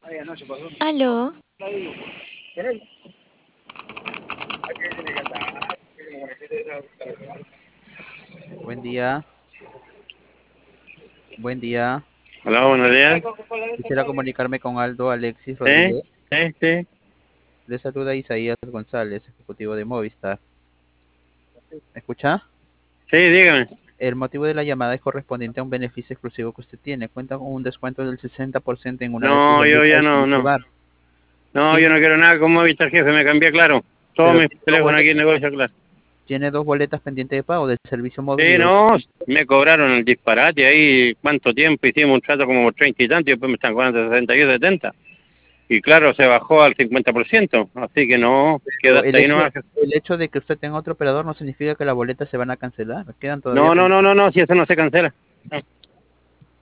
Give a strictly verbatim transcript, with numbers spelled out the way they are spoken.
Aló, Buen día, buen día. Hola, buenos días. Quisiera comunicarme con Aldo Alexis Sí, Rodríguez. sí, sí. Le saluda Isaías González, ejecutivo de Movistar. ¿Me escucha? Sí, dígame. El motivo de la llamada es correspondiente a un beneficio exclusivo que usted tiene. Cuenta con un descuento del sesenta por ciento en una de sus No, yo ya bolitas no, Easy no. Bar. No, yo no Tiene, quiero nada con Movistar, jefe, me cambié, claro. Todo pero mi tiene dos teléfono aquí boletas, en negocio, claro. tiene dos boletas pendientes de pago del servicio móvil y Sí, dos. no, me cobraron el disparate ahí. ¿Cuánto tiempo? Hicimos un trato como por treinta y tanto y después me están cobrando sesenta y setenta. Y claro, se bajó al cincuenta por ciento. Así que no, queda Pero el hasta ahí hecho, nomás. el hecho de que usted tenga otro operador no significa que las boletas se van a cancelar. Quedan todavía No, no, no, pendientes. no, no, si eso no se cancela. No.